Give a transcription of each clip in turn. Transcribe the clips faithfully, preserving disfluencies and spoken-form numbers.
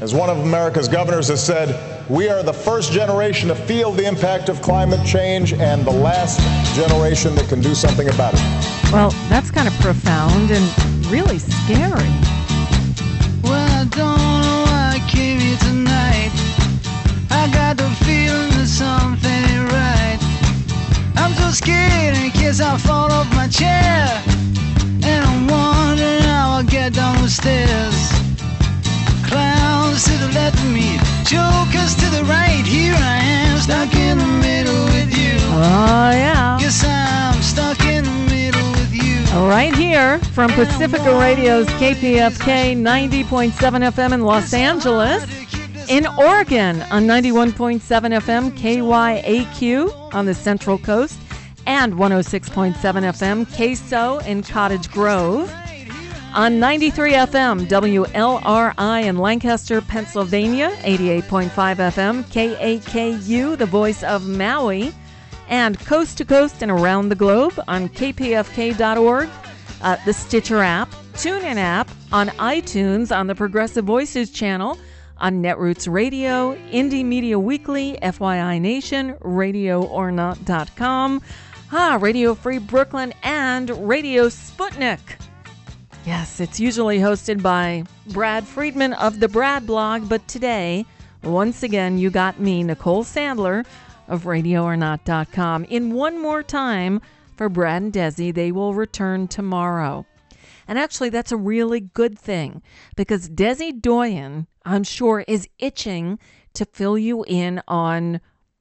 As one of America's governors has said, we are the first generation to feel the impact of climate change and the last generation that can do something about it. Well, that's kind of profound and really scary. Well, I don't know why I came here tonight. I got the feeling that something ain't right. I'm so scared in case I fall off my chair. And I'm wondering how I'll get down the stairs. Clowns to the left of me, jokers to the right. Here I am, stuck in the middle with you. Oh, yeah. Guess I'm stuck in the middle with you. Right here from Pacifica Radio's K P F K ninety point seven F M in Los Angeles. In Oregon on ninety-one point seven F M K Y A Q on the Central Coast. And one oh six point seven F M K S O in Cottage Grove. On ninety-three F M W L R I in Lancaster, Pennsylvania, eighty-eight point five F M K A K U, the voice of Maui, and coast to coast and around the globe on K P F K dot org, uh, the Stitcher app, TuneIn app, on iTunes, on the Progressive Voices channel, on Netroots Radio, Indie Media Weekly, F Y I Nation, radio or not dot com, ah, Radio Free Brooklyn, and Radio Sputnik. Yes, it's usually hosted by Brad Friedman of the Brad blog, but today, once again, you got me, Nicole Sandler of radio or not dot com. In one more time for Brad and Desi, they will return tomorrow. And actually, that's a really good thing because Desi Doyen, I'm sure, is itching to fill you in on,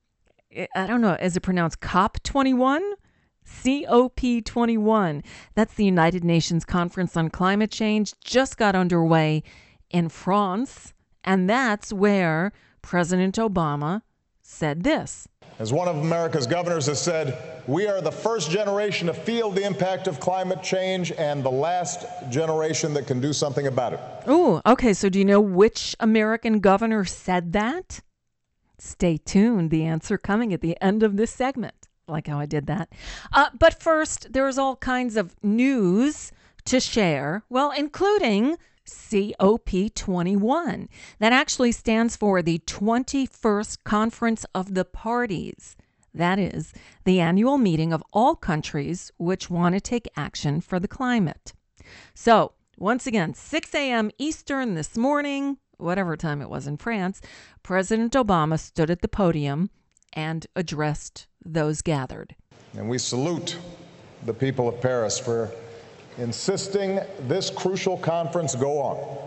I don't know, is it pronounced COP twenty-one? C O P twenty-one. That's the United Nations Conference on Climate Change, just got underway in France. And that's where President Obama said this. As one of America's governors has said, we are the first generation to feel the impact of climate change and the last generation that can do something about it. Ooh, okay. So do you know which American governor said that? Stay tuned. The answer coming at the end of this segment. Like how I did that. Uh, but first, there's all kinds of news to share, well, including C O P twenty-one. That actually stands for the twenty-first Conference of the Parties. That is the annual meeting of all countries which want to take action for the climate. So, once again, six a.m. Eastern this morning, whatever time it was in France, President Obama stood at the podium and addressed those gathered. And we salute the people of Paris for insisting this crucial conference go on.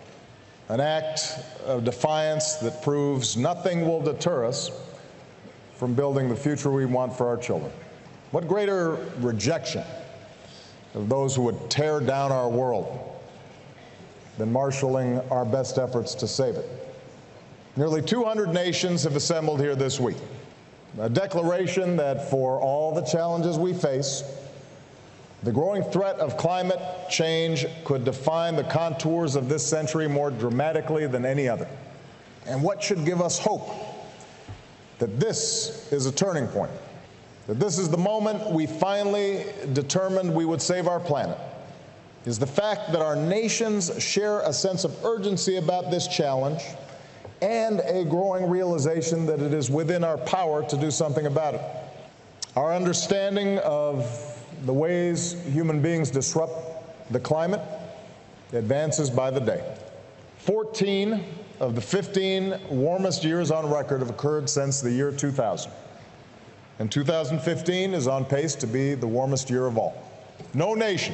An act of defiance that proves nothing will deter us from building the future we want for our children. What greater rejection of those who would tear down our world than marshaling our best efforts to save it? Nearly two hundred nations have assembled here this week. A declaration that for all the challenges we face, the growing threat of climate change could define the contours of this century more dramatically than any other. And what should give us hope that this is a turning point, that this is the moment we finally determined we would save our planet, is the fact that our nations share a sense of urgency about this challenge and a growing realization that it is within our power to do something about it. Our understanding of the ways human beings disrupt the climate advances by the day. fourteen of the fifteen warmest years on record have occurred since the year two thousand. And two thousand fifteen is on pace to be the warmest year of all. No nation,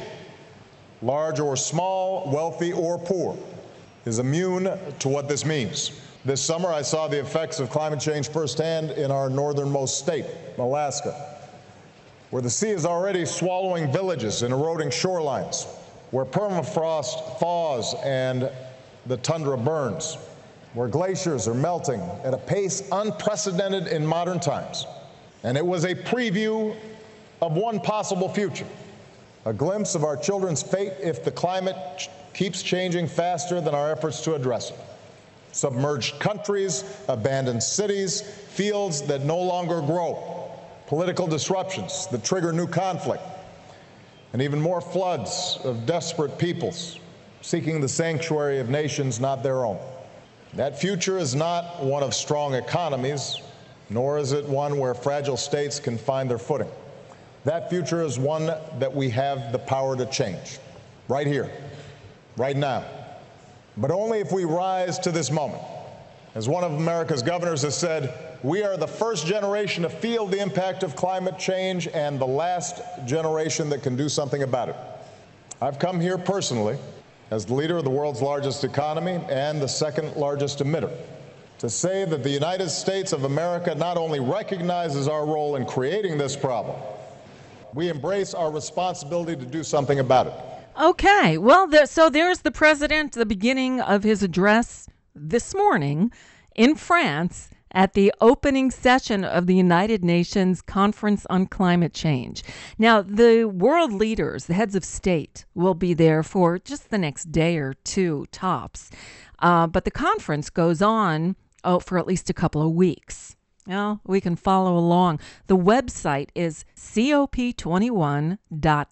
large or small, wealthy or poor, is immune to what this means. This summer, I saw the effects of climate change firsthand in our northernmost state, Alaska, where the sea is already swallowing villages and eroding shorelines, where permafrost thaws and the tundra burns, where glaciers are melting at a pace unprecedented in modern times. And it was a preview of one possible future, a glimpse of our children's fate if the climate ch- keeps changing faster than our efforts to address it. Submerged countries, abandoned cities, fields that no longer grow, political disruptions that trigger new conflict, and even more floods of desperate peoples seeking the sanctuary of nations not their own. That future is not one of strong economies, nor is it one where fragile states can find their footing. That future is one that we have the power to change, right here, right now. But only if we rise to this moment. As one of America's governors has said, we are the first generation to feel the impact of climate change and the last generation that can do something about it. I've come here personally as the leader of the world's largest economy and the second largest emitter to say that the United States of America not only recognizes our role in creating this problem, we embrace our responsibility to do something about it. Okay, well, there, so there's the president, the beginning of his address this morning in France at the opening session of the United Nations Conference on Climate Change. Now, the world leaders, the heads of state, will be there for just the next day or two, tops. Uh, but the conference goes on oh, for at least a couple of weeks. Well, we can follow along. The website is C O P twenty-one dot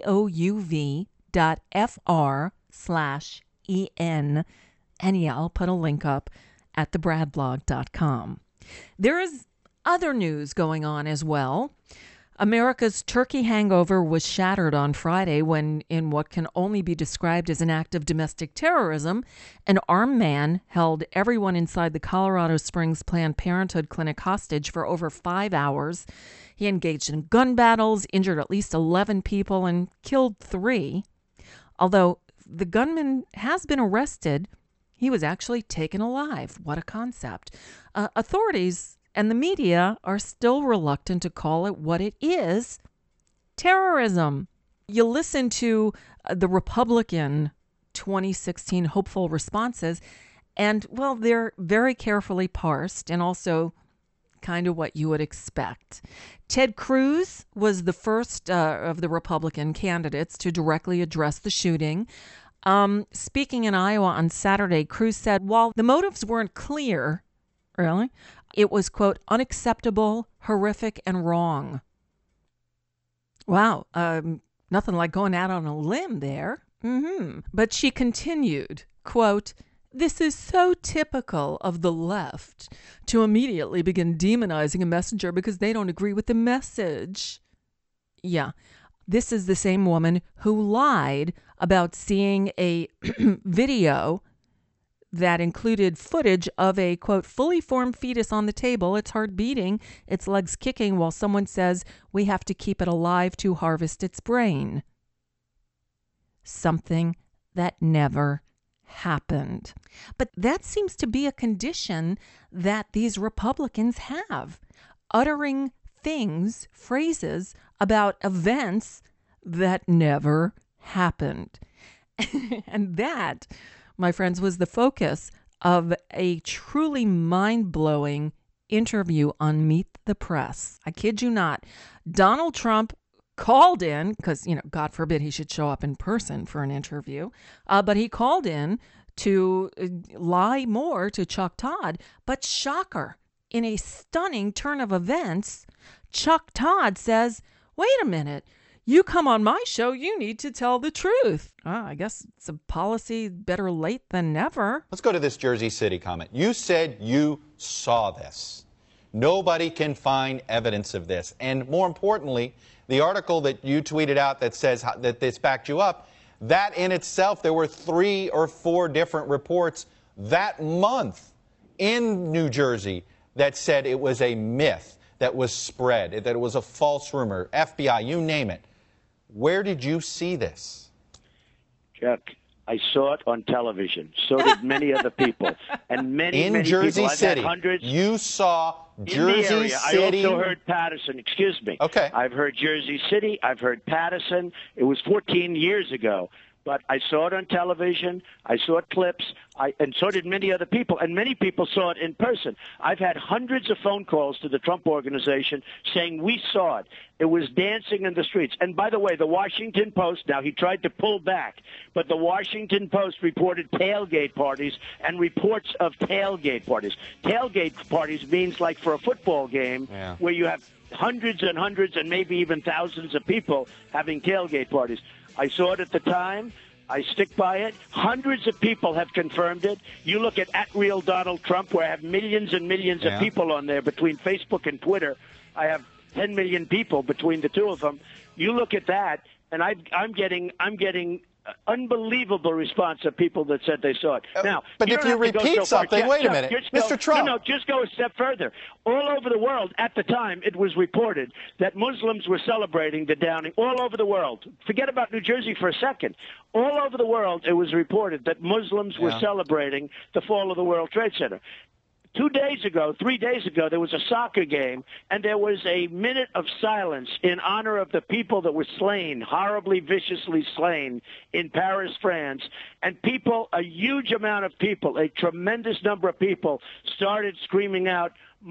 gov dot fr slash en. And yeah, I'll put a link up at the brad blog dot com. There is other news going on as well. America's turkey hangover was shattered on Friday when, in what can only be described as an act of domestic terrorism, an armed man held everyone inside the Colorado Springs Planned Parenthood clinic hostage for over five hours. He engaged in gun battles, injured at least eleven people, and killed three. Although the gunman has been arrested, he was actually taken alive. What a concept. Uh, authorities and the media are still reluctant to call it what it is, terrorism. You listen to uh, the Republican twenty sixteen hopeful responses, and, well, they're very carefully parsed and also kind of what you would expect. Ted Cruz was the first uh, of the Republican candidates to directly address the shooting. Um, speaking in Iowa on Saturday, Cruz said, while the motives weren't clear, really, it was, quote, unacceptable, horrific, and wrong. Wow, um, nothing like going out on a limb there. Mm-hmm. But she continued, quote, this is so typical of the left to immediately begin demonizing a messenger because they don't agree with the message. Yeah, this is the same woman who lied about seeing a video that included footage of a, quote, fully formed fetus on the table, its heart beating, its legs kicking, while someone says we have to keep it alive to harvest its brain. Something that never happened. But that seems to be a condition that these Republicans have, uttering things, phrases about events that never happened. And that, my friends, was the focus of a truly mind-blowing interview on Meet the Press. I kid you not. Donald Trump called in, because, you know, God forbid he should show up in person for an interview, uh, but he called in to lie more to Chuck Todd. But shocker, in a stunning turn of events, Chuck Todd says, wait a minute, you come on my show, you need to tell the truth. Oh, I guess it's a policy better late than never. Let's go to this Jersey City comment. You said you saw this. Nobody can find evidence of this. And more importantly, the article that you tweeted out that says that this backed you up, that in itself, there were three or four different reports that month in New Jersey that said it was a myth that was spread, that it was a false rumor, F B I, you name it. Where did you see this? Chuck, I saw it on television. So did many other people. And many, in many Jersey people. I've City, had hundreds. You saw Jersey in the area. City. I also heard Patterson. Excuse me. Okay. I've heard Jersey City. I've heard Patterson. It was fourteen years ago. But I saw it on television. I saw clips. I, and so did many other people. And many people saw it in person. I've had hundreds of phone calls to the Trump Organization saying we saw it. It was dancing in the streets. And by the way, the Washington Post, now he tried to pull back, but the Washington Post reported tailgate parties and reports of tailgate parties. Tailgate parties means like for a football game yeah. where you have hundreds and hundreds and maybe even thousands of people having tailgate parties. I saw it at the time. I stick by it. Hundreds of people have confirmed it. You look at at real Donald Trump, where I have millions and millions Yeah. of people on there between Facebook and Twitter. I have ten million people between the two of them. You look at that, and I, I'm getting, I'm getting unbelievable response of people that said they saw it. Now, but you if don't you have to go repeat so far. something, Jeff, wait a Jeff, minute. just Mister go- Trump. No, no, just go a step further. All over the world, at the time, it was reported that Muslims were celebrating the downing all over the world. Forget about New Jersey for a second. All over the world, it was reported that Muslims were Yeah. celebrating the fall of the World Trade Center. Two days ago, three days ago, there was a soccer game, and there was a minute of silence in honor of the people that were slain, horribly, viciously slain in Paris, France. And people, a huge amount of people, a tremendous number of people, started screaming out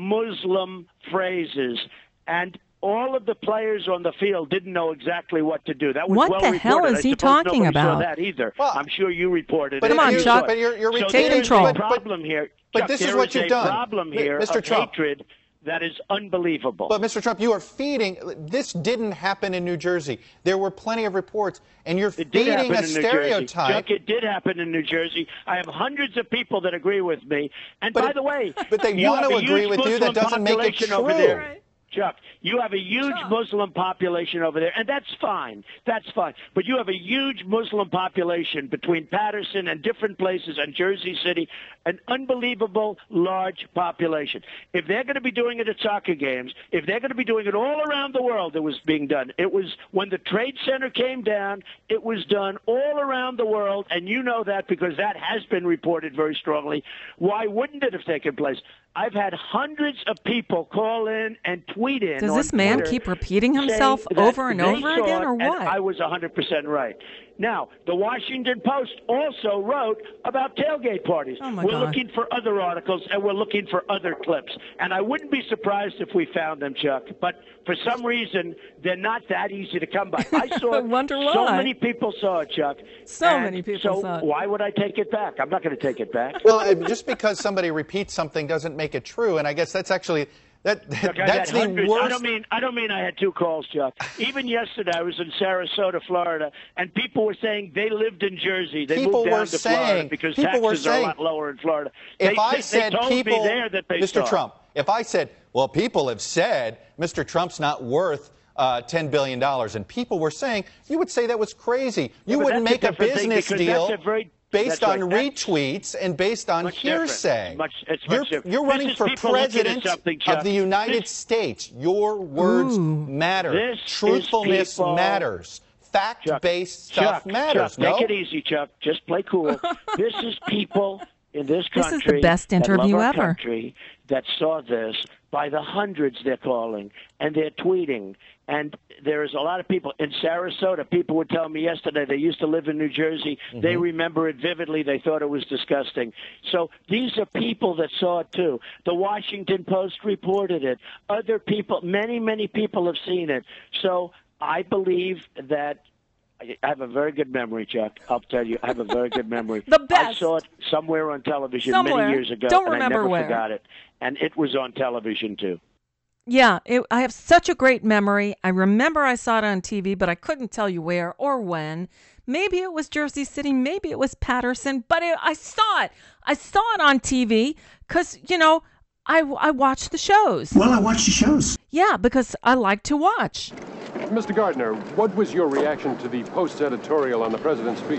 Muslim phrases. And all of the players on the field didn't know exactly what to do. That was What well the reported. hell is I he suppose talking nobody about? saw that either. Well, I'm sure you reported but it. Come on, You Chuck. saw it. But you're- you're so retaining- there is control. a but- but- problem here. but Chuck, this is there what you've a done. problem Mi- here Mister of Trump. hatred that is unbelievable. But, Mister Trump, you are feeding. This didn't happen in New Jersey. There were plenty of reports, and you're It did feeding happen a in New Jersey. stereotype. Chuck, it did happen in New Jersey. I have hundreds of people that agree with me. And But by it- the way, but they you want have to a agree huge with you. That Muslim doesn't make it population over true. there. Right. Chuck, you have a huge Chuck. Muslim population over there, and that's fine. That's fine. But you have a huge Muslim population between Patterson and different places and Jersey City, an unbelievable large population. If they're going to be doing it at soccer games, if they're going to be doing it all around the world, it was being done. It was when the Trade Center came down, it was done all around the world, and you know that because that has been reported very strongly. Why wouldn't it have taken place? I've had hundreds of people call in and tweet in. Does on this man Twitter keep repeating himself saying that over and they over saw again, it, or and what? I was one hundred percent right. Now, the Washington Post also wrote about tailgate parties. Oh, my we're God. looking for other articles, and we're looking for other clips. And I wouldn't be surprised if we found them, Chuck. But for some reason, they're not that easy to come by. I saw I it. wonder So why. many people saw it, Chuck. So And many people so saw it. why would I take it back? I'm not going to take it back. Well, uh, just because somebody repeats something doesn't make it true, and I guess that's actually that. Chuck, I that's had the hundreds. I worst. don't mean I don't mean I had two calls, Chuck. Even yesterday, I was in Sarasota, Florida, and people were saying they lived in Jersey. They People moved down were to Florida saying- because people were taxes are a saying- lot lower in Florida. If they, I they, said they told people, me there that they Mister saw it. Trump, if I said, well, people have said Mister Trump's not worth uh, ten billion dollars, and people were saying, you would say that was crazy. You but wouldn't that's a make a different thing business because deal that's a very- based that's on right. That's retweets and based on much different. hearsay. Much- it's you're, much different. you're This running is for people looking at president something, Chuck. of the United This- States. Your words Ooh. matter. This is Truthfulness people- matters. Fact-based Chuck, stuff matters. Chuck, no? make it easy, Chuck. Just play cool. This is people in this This country. is the best that interview love our ever. Country that saw this by the hundreds. They're calling and they're tweeting. And there is a lot of people in Sarasota. People were telling me yesterday they used to live in New Jersey. Mm-hmm. They remember it vividly. They thought it was disgusting. So these are people that saw it too. The Washington Post reported it. Other people, many, many people have seen it. So I believe that I have a very good memory, Chuck. I'll tell you, I have a very good memory. The best. I saw it somewhere on television Somewhere. many years ago, Don't and I remember never where. forgot it. And it was on television too. Yeah, it, I have such a great memory. I remember I saw it on T V, but I couldn't tell you where or when. Maybe it was Jersey City, maybe it was Patterson, but it, I saw it. I saw it on T V because, you know, I, I watch the shows. Well, I watch the shows. Yeah, because I like to watch. Mister Gardner, what was your reaction to the Post's editorial on the president's speech?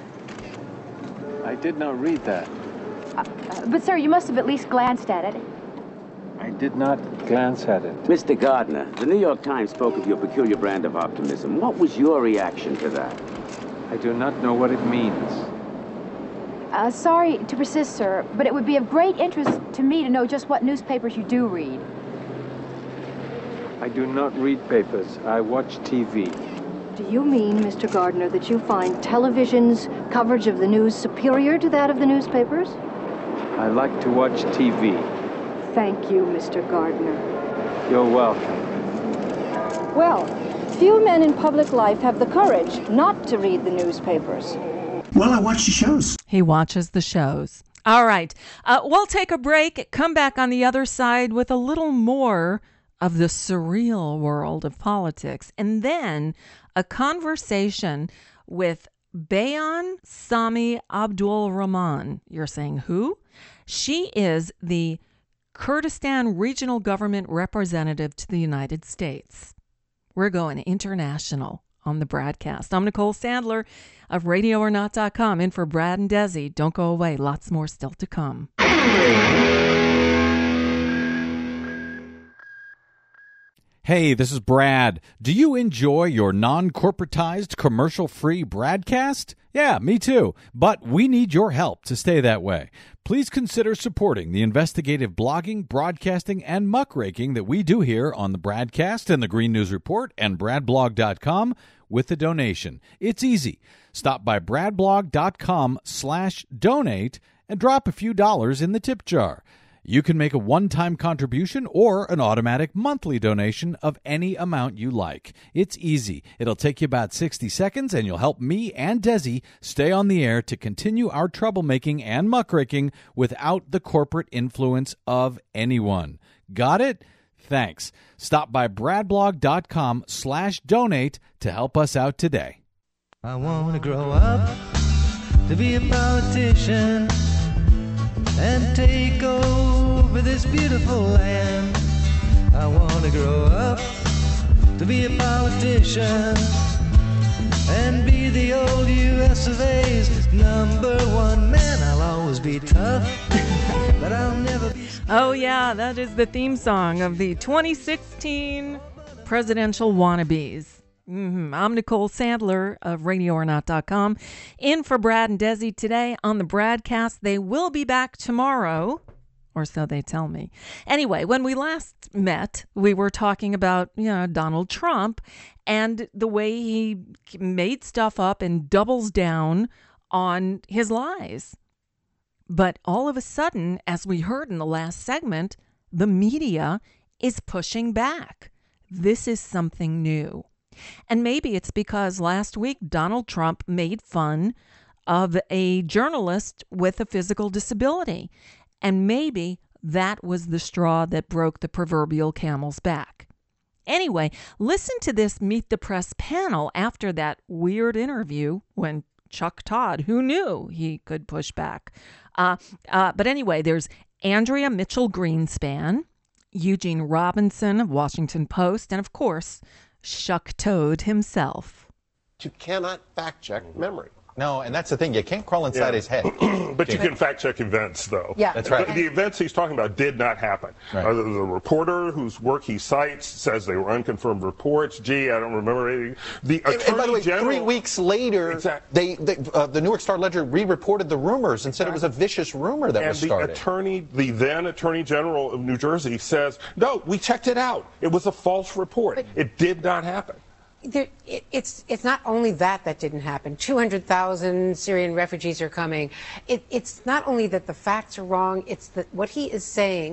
I did not read that. But, sir, you must have at least glanced at it. I did not glance at it. Mister Gardner, the New York Times spoke of your peculiar brand of optimism. What was your reaction to that? I do not know what it means. Uh, sorry to persist, sir, but it would be of great interest to me to know just what newspapers you do read. I do not read papers. I watch T V. Do you mean, Mister Gardner, that you find television's coverage of the news superior to that of the newspapers? I like to watch T V. Thank you, Mister Gardner. You're welcome. Well, few men in public life have the courage not to read the newspapers. Well, I watch the shows. He watches the shows. All right. Uh, we'll take a break, come back on the other side with a little more of the surreal world of politics, and then a conversation with Bayan Sami Abdul Rahman. You're saying who? She is the Kurdistan Regional Government Representative to the United States. We're going international on the broadcast. I'm Nicole Sandler of radio or not dot com, in for Brad and Desi. Don't go away. Lots more still to come. Hey, this is Brad. Do you enjoy your non-corporatized, commercial-free broadcast? Yeah, me too. But we need your help to stay that way. Please consider supporting the investigative blogging, broadcasting, and muckraking that we do here on the Bradcast and the Green News Report and brad blog dot com with a donation. It's easy. Stop by brad blog dot com slash donate and drop a few dollars in the tip jar. You can make a one-time contribution or an automatic monthly donation of any amount you like. It's easy. It'll take you about sixty seconds, and you'll help me and Desi stay on the air to continue our troublemaking and muckraking without the corporate influence of anyone. Got it? Thanks. Stop by brad blog dot com slash donate to help us out today. I want to grow up to be a politician and take over this beautiful land. I want to grow up to be a politician and be the old U S of A's number one man. I'll always be tough, but I'll never be... Oh, yeah, that is the theme song of the twenty sixteen presidential wannabes. Mm-hmm. I'm Nicole Sandler of radio or not dot com, in for Brad and Desi today on the Bradcast. They will be back tomorrow, or so they tell me. Anyway, when we last met, we were talking about, you know, Donald Trump and the way he made stuff up and doubles down on his lies. But all of a sudden, as we heard in the last segment, the media is pushing back. This is something new. And maybe it's because last week Donald Trump made fun of a journalist with a physical disability. And maybe that was the straw that broke the proverbial camel's back. Anyway, listen to this Meet the Press panel after that weird interview when Chuck Todd, who knew he could push back. Uh, uh, but anyway, there's Andrea Mitchell Greenspan, Eugene Robinson of Washington Post, and of course, Shuck Toad himself. You cannot fact check memory. No, and that's the thing. You can't crawl inside Yeah. his head. But you can fact check events, though. Yeah. That's right. The, the events he's talking about did not happen. Right. Uh, the, the reporter whose work he cites says they were unconfirmed reports. Gee, I don't remember anything. The And, attorney and by the way, general, three weeks later, they, they uh, the Newark Star-Ledger re-reported the rumors and said it was a vicious rumor that and was the started. attorney, the then attorney general of New Jersey, says, no, we checked it out. It was a false report. But- it did not happen. There, it, it's it's not only that that didn't happen. two hundred thousand Syrian refugees are coming. It, it's not only that the facts are wrong. It's that what he is saying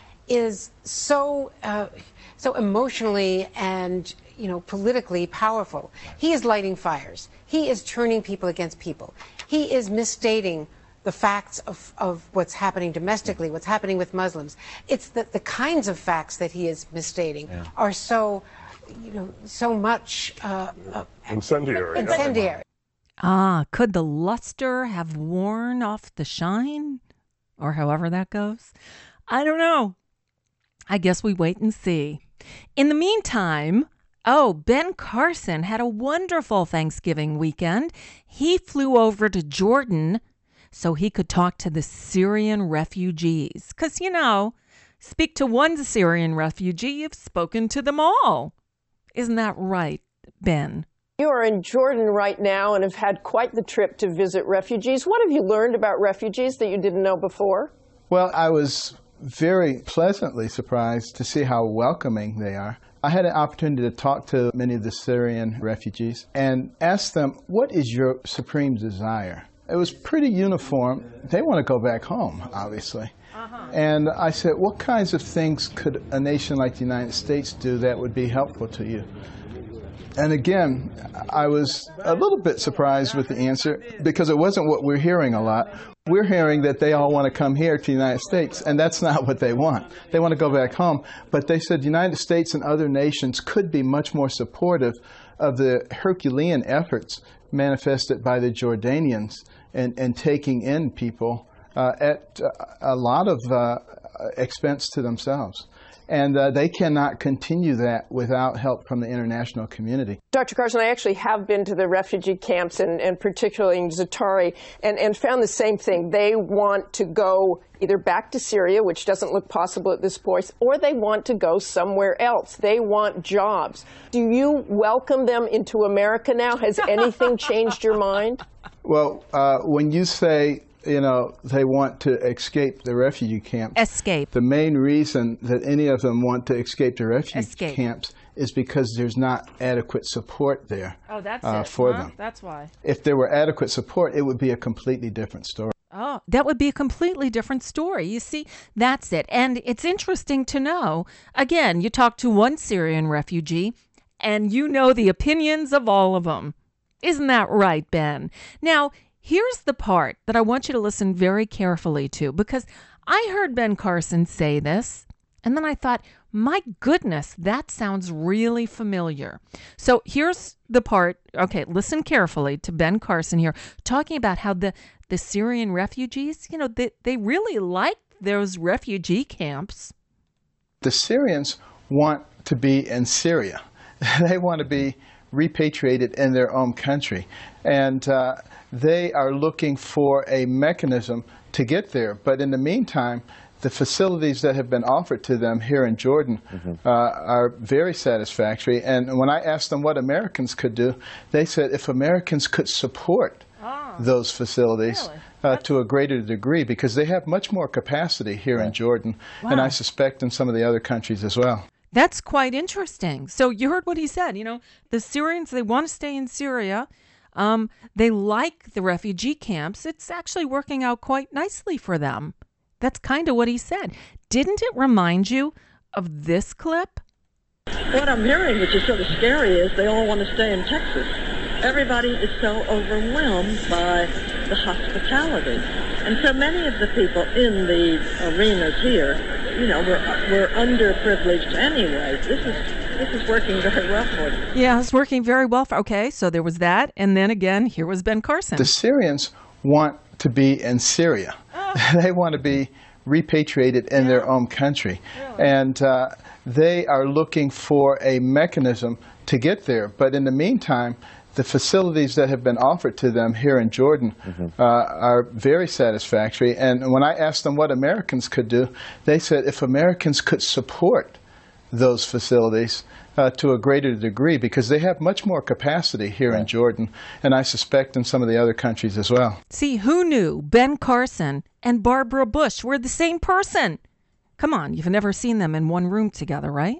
is so uh, so emotionally and you know politically powerful. He is lighting fires. He is turning people against people. He is misstating the facts of, of what's happening domestically, what's happening with Muslims. It's that the kinds of facts that he is misstating Yeah. are so. You know, so much uh, uh, Incendiary. incendiary. Ah, could the luster have worn off the shine? Or however that goes? I don't know. I guess we wait and see. In the meantime, oh, Ben Carson had a wonderful Thanksgiving weekend. He flew over to Jordan so he could talk to the Syrian refugees. Because, you know, speak to one Syrian refugee, you've spoken to them all. Isn't that right, Ben? You are in Jordan right now and have had quite the trip to visit refugees. What have you learned about refugees that you didn't know before? Well, I was very pleasantly surprised to see how welcoming they are. I had an opportunity to talk to many of the Syrian refugees and ask them, what is your supreme desire? It was pretty uniform. They want to go back home, obviously. Uh-huh. And I said, what kinds of things could a nation like the United States do that would be helpful to you? And again, I was a little bit surprised with the answer because it wasn't what we're hearing a lot. We're hearing that they all want to come here to the United States, and that's not what they want. They want to go back home. But they said the United States and other nations could be much more supportive of the Herculean efforts manifested by the Jordanians in, in taking in people uh, at uh, a lot of uh, expense to themselves. And uh, they cannot continue that without help from the international community. Doctor Carson, I actually have been to the refugee camps, and, and particularly in Za'atari, and, and found the same thing. They want to go either back to Syria, which doesn't look possible at this point, or they want to go somewhere else. They want jobs. Do you welcome them into America now? Has anything changed your mind? Well, uh, when you say, you know, they want to escape the refugee camps. Escape. The main reason that any of them want to escape the refugee escape. camps is because there's not adequate support there oh, that's uh, it. for huh? them. That's why. If there were adequate support, it would be a completely different story. Oh, that would be a completely different story. You see, that's it. And it's interesting to know, again, you talk to one Syrian refugee, and you know the opinions of all of them. Isn't that right, Ben? Now, here's the part that I want you to listen very carefully to, because I heard Ben Carson say this, and then I thought, my goodness, that sounds really familiar. So here's the part. Okay, listen carefully to Ben Carson here, talking about how the, the Syrian refugees, you know, they, they really like those refugee camps. The Syrians want to be in Syria. They want to be repatriated in their own country. And uh, they are looking for a mechanism to get there. But in the meantime, the facilities that have been offered to them here in Jordan mm-hmm. uh, are very satisfactory. And when I asked them what Americans could do, they said if Americans could support oh, those facilities really? uh, to a greater degree, because they have much more capacity here right. in Jordan, wow. and I suspect in some of the other countries as well. That's quite interesting. So you heard what he said. You know, the Syrians, they want to stay in Syria. Um, they like the refugee camps. It's actually working out quite nicely for them. That's kind of what he said. Didn't it remind you of this clip? What I'm hearing, which is sort of scary, is they all want to stay in Texas. Everybody is so overwhelmed by the hospitality. And so many of the people in the arenas here, you know, we're, we're underprivileged anyway. This is this is working very well for them. Yeah, it's working very well. For, okay, so there was that. And then again, here was Ben Carson. The Syrians want to be in Syria. Oh. They want to be repatriated in yeah. their own country. Really? And uh, they are looking for a mechanism to get there. But in the meantime, the facilities that have been offered to them here in Jordan mm-hmm. uh, are very satisfactory. And when I asked them what Americans could do, they said if Americans could support those facilities uh, to a greater degree, because they have much more capacity here right. in Jordan, and I suspect in some of the other countries as well. See, who knew Ben Carson and Barbara Bush were the same person? Come on, you've never seen them in one room together, right?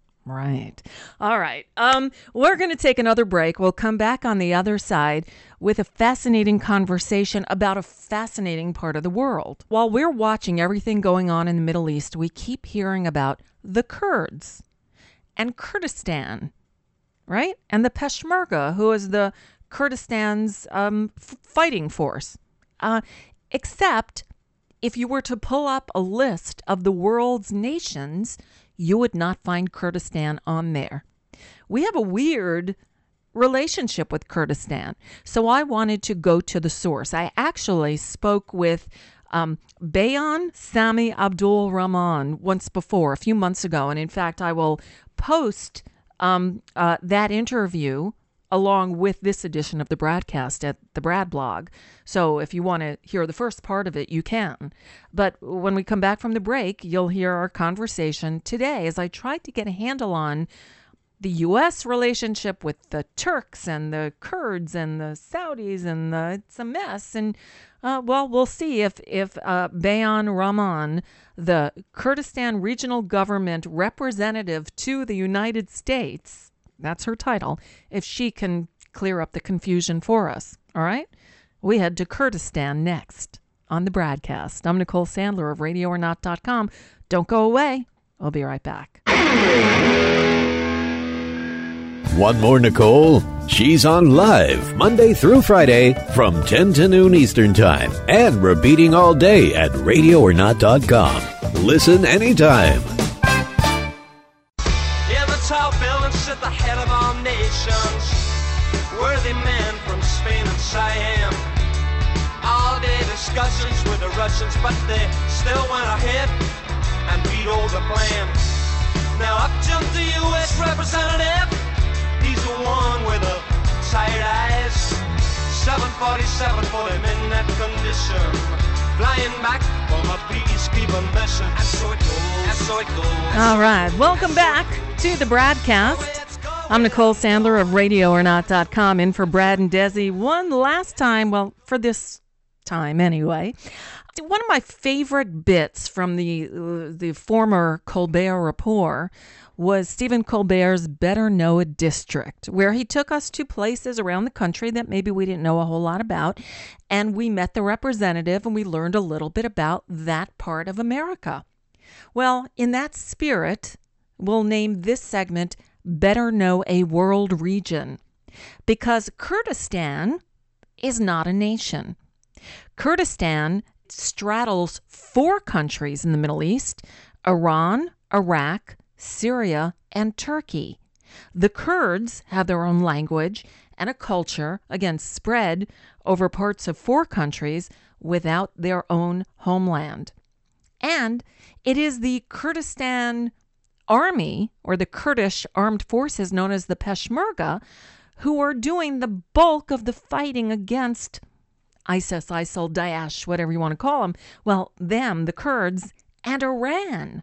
Right. All right. Um, we're going to take another break. We'll come back on the other side with a fascinating conversation about a fascinating part of the world. While we're watching everything going on in the Middle East, we keep hearing about the Kurds and Kurdistan, right? And the Peshmerga, who is the Kurdistan's um, f- fighting force. Uh, except if you were to pull up a list of the world's nations, you would not find Kurdistan on there. We have a weird relationship with Kurdistan. So I wanted to go to the source. I actually spoke with um, Bayan Sami Abdul Rahman once before, a few months ago. And in fact, I will post um, uh, that interview along with this edition of the Bradcast at the Brad blog. So if you want to hear the first part of it, you can. But when we come back from the break, you'll hear our conversation today as I tried to get a handle on the U S relationship with the Turks and the Kurds and the Saudis, and the, it's a mess. And, uh, well, we'll see if, if uh, Bayan Rahman, the Kurdistan Regional Government representative to the United States, that's her title, if she can clear up the confusion for us. All right? We head to Kurdistan next on the Bradcast. I'm Nicole Sandler of radio or not dot com. Don't go away. I'll be right back. Want more Nicole? She's on live Monday through Friday from ten to noon Eastern Time and repeating all day at radio or not dot com. Listen anytime. Yeah, the tall buildings at the head of our nations. worthy men from Spain and Siam. All day discussions with the Russians, but they still went ahead and vetoed the plan. Now up jumped the U S representative. He's the one with the tired eyes. seven forty-seven for him in that condition. Flying back from a peacekeeping mission. And so it goes, and so it goes. All right, welcome back to the Bradcast. I'm Nicole Sandler of radio or not dot com, in for Brad and Desi one last time, well, for this time anyway. One of my favorite bits from the uh, the former Colbert Report was Stephen Colbert's Better Know a District, where he took us to places around the country that maybe we didn't know a whole lot about, and we met the representative and we learned a little bit about that part of America. Well, in that spirit, we'll name this segment Better Know a World Region, because Kurdistan is not a nation. Kurdistan straddles four countries in the Middle East: Iran, Iraq, Syria, and Turkey. The Kurds have their own language and a culture, again, spread over parts of four countries without their own homeland. And it is the Kurdistan Army, or the Kurdish armed forces known as the Peshmerga, who are doing the bulk of the fighting against ISIS, ISIL, Daesh, whatever you want to call them. Well, them, the Kurds, and Iran.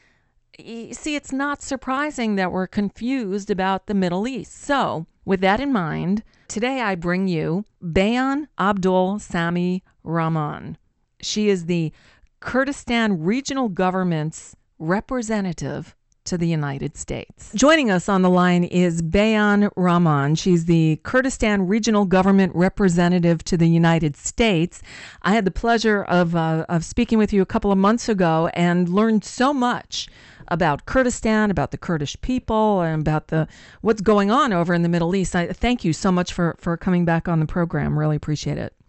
You see, it's not surprising that we're confused about the Middle East. So, with that in mind, today I bring you Beyan Abdul Sami Rahman. She is the Kurdistan Regional Government's representative to the United States. Joining us on the line is Beyan Rahman. She's the Kurdistan Regional Government representative to the United States. I had the pleasure of uh, of speaking with you a couple of months ago and learned so much about Kurdistan, about the Kurdish people, and about the what's going on over in the Middle East. I thank you so much for, for coming back on the program. Really appreciate it.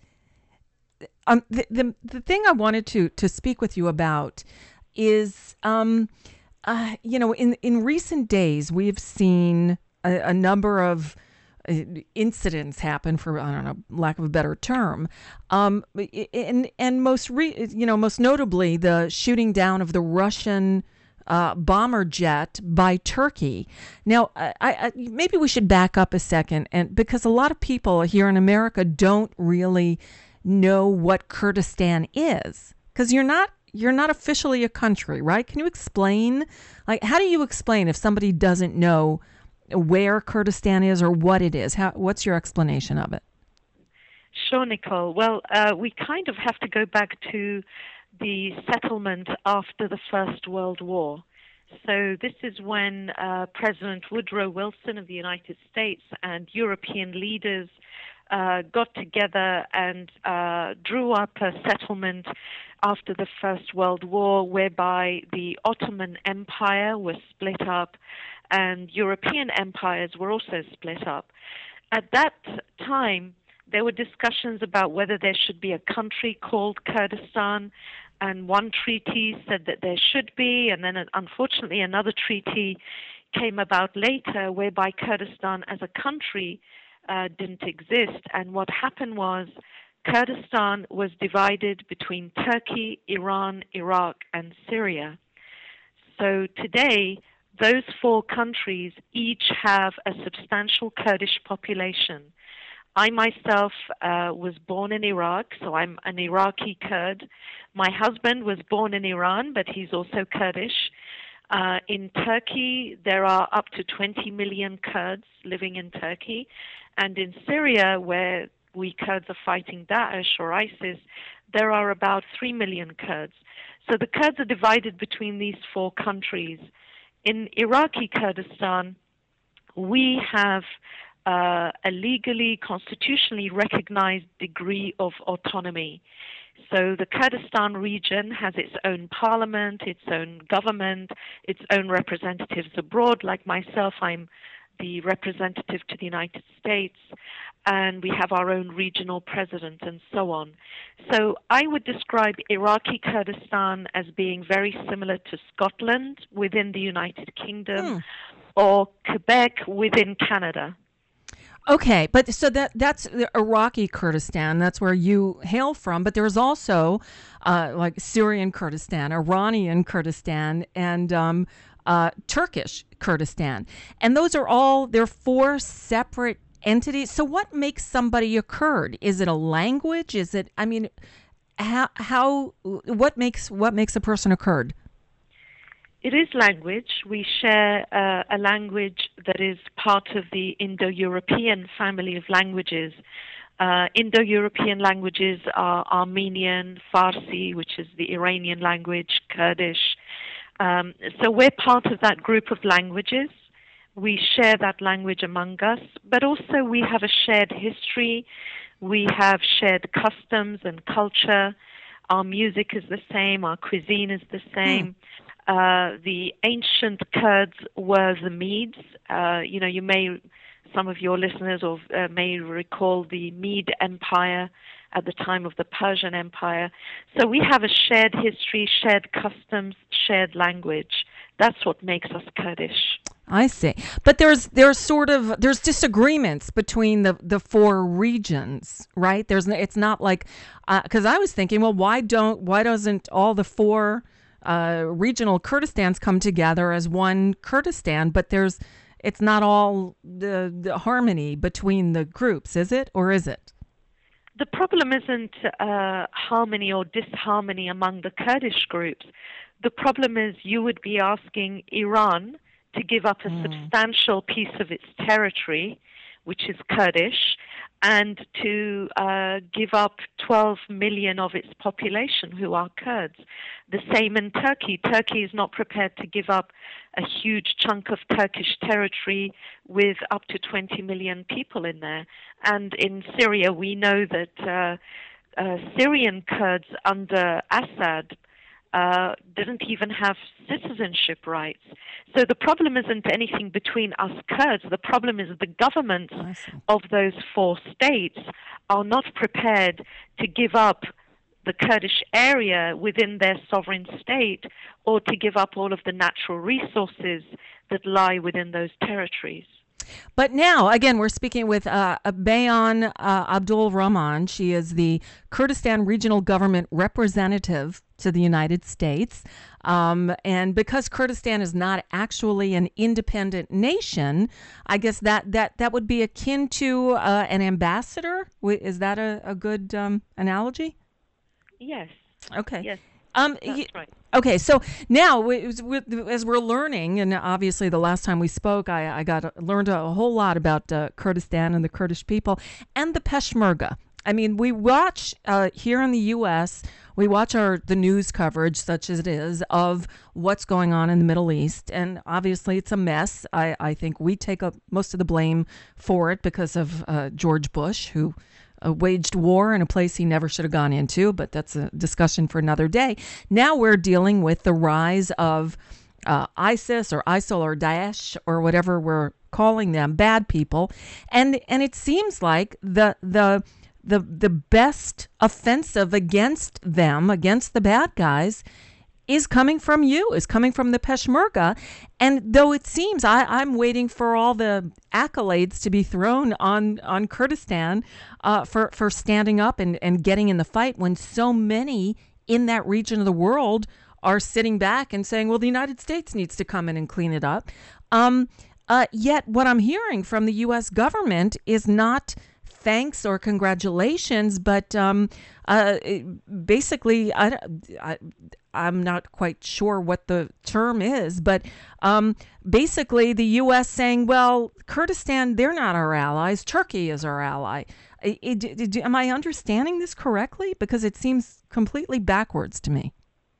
Um, the, the the thing I wanted to to speak with you about is um. Uh, you know, in, in recent days, we've seen a, a number of uh, incidents happen, for, I don't know, lack of a better term. Um, and and most, re, you know, most notably, the shooting down of the Russian uh, bomber jet by Turkey. Now, I, I, maybe we should back up a second, and because a lot of people here in America don't really know what Kurdistan is, because you're not You're not officially a country, right? Can you explain, like, how do you explain if somebody doesn't know where Kurdistan is or what it is? How, what's your explanation of it? Sure, Nicole. Well, uh, we kind of have to go back to the settlement after the First World War. So this is when uh, President Woodrow Wilson of the United States and European leaders uh, got together and uh, drew up a settlement after the First World War, whereby the Ottoman Empire was split up and European empires were also split up. At that time, there were discussions about whether there should be a country called Kurdistan, and one treaty said that there should be, and then unfortunately another treaty came about later whereby Kurdistan as a country uh, didn't exist. And what happened was Kurdistan was divided between Turkey, Iran, Iraq, and Syria. So today, those four countries each have a substantial Kurdish population. I myself uh, was born in Iraq, so I'm an Iraqi Kurd. My husband was born in Iran, but he's also Kurdish. Uh, in Turkey, there are up to twenty million Kurds living in Turkey. And in Syria, where we Kurds are fighting Daesh or ISIS, there are about three million Kurds. So the Kurds are divided between these four countries. In Iraqi Kurdistan, we have uh, a legally, constitutionally recognized degree of autonomy. So the Kurdistan region has its own parliament, its own government, its own representatives abroad. Like myself, I'm the representative to the United States, and we have our own regional president and so on. So I would describe Iraqi Kurdistan as being very similar to Scotland within the United Kingdom, hmm. or Quebec within Canada. Okay, but so that that's the Iraqi Kurdistan. That's where you hail from. But there's also uh, like Syrian Kurdistan, Iranian Kurdistan, and um, uh, Turkish Kurdistan, and those are all they're four separate entities. So what makes somebody a Kurd? Is it a language? Is it? I mean, how how what makes what makes a person a Kurd? It is language. We share uh, a language that is part of the Indo-European family of languages. Uh, Indo-European languages are Armenian, Farsi, which is the Iranian language, Kurdish. Um, so we're part of that group of languages. We share that language among us, but also we have a shared history. We have shared customs and culture. Our music is the same. Our cuisine is the same. Hmm. Uh, the ancient Kurds were the Medes. Uh, you know, you may, some of your listeners or uh, may recall the Mede Empire at the time of the Persian Empire. So we have a shared history, shared customs, shared language. That's what makes us Kurdish. I see. But there's there's sort of there's disagreements between the, the four regions, right? There's it's not like because uh, I was thinking, well, why don't why doesn't all the four Uh, regional Kurdistans come together as one Kurdistan, but there's it's not all the, the harmony between the groups, is it, or is it? The problem isn't uh, harmony or disharmony among the Kurdish groups. The problem is you would be asking Iran to give up a mm. substantial piece of its territory, which is Kurdish, and to uh, give up twelve million of its population who are Kurds. The same in Turkey. Turkey is not prepared to give up a huge chunk of Turkish territory with up to twenty million people in there. And in Syria, we know that uh, uh, Syrian Kurds under Assad Uh, didn't even have citizenship rights. So the problem isn't anything between us Kurds. The problem is the governments of those four states are not prepared to give up the Kurdish area within their sovereign state or to give up all of the natural resources that lie within those territories. But now, again, we're speaking with uh, Bayan uh, Abdul Rahman. She is the Kurdistan Regional Government Representative to the United States. Um, and because Kurdistan is not actually an independent nation, I guess that, that, that would be akin to uh, an ambassador. Is that a, a good um, analogy? Yes. Okay. Yes. Um, That's y- right. Okay, so now we, we, as we're learning, and obviously the last time we spoke, I, I got learned a whole lot about uh, Kurdistan and the Kurdish people and the Peshmerga. I mean, we watch uh, here in the U S, we watch our the news coverage, such as it is, of what's going on in the Middle East, and obviously it's a mess. I, I think we take up most of the blame for it because of uh, George Bush, who Uh, waged war in a place he never should have gone into, but that's a discussion for another day. Now we're dealing with the rise of uh, ISIS or ISIL or Daesh or whatever we're calling them, bad people, and and it seems like the the the the best offensive against them, against the bad guys, is coming from you, is coming from the Peshmerga. And though it seems I, I'm waiting for all the accolades to be thrown on, on Kurdistan uh, for, for standing up and, and getting in the fight when so many in that region of the world are sitting back and saying, well, the United States needs to come in and clean it up. Um, uh, yet what I'm hearing from the U S government is not thanks or congratulations, but um, uh, basically, I, I, I'm not quite sure what the term is, but um, basically the U S saying, well, Kurdistan, they're not our allies. Turkey is our ally. It, it, it, am I understanding this correctly? Because it seems completely backwards to me.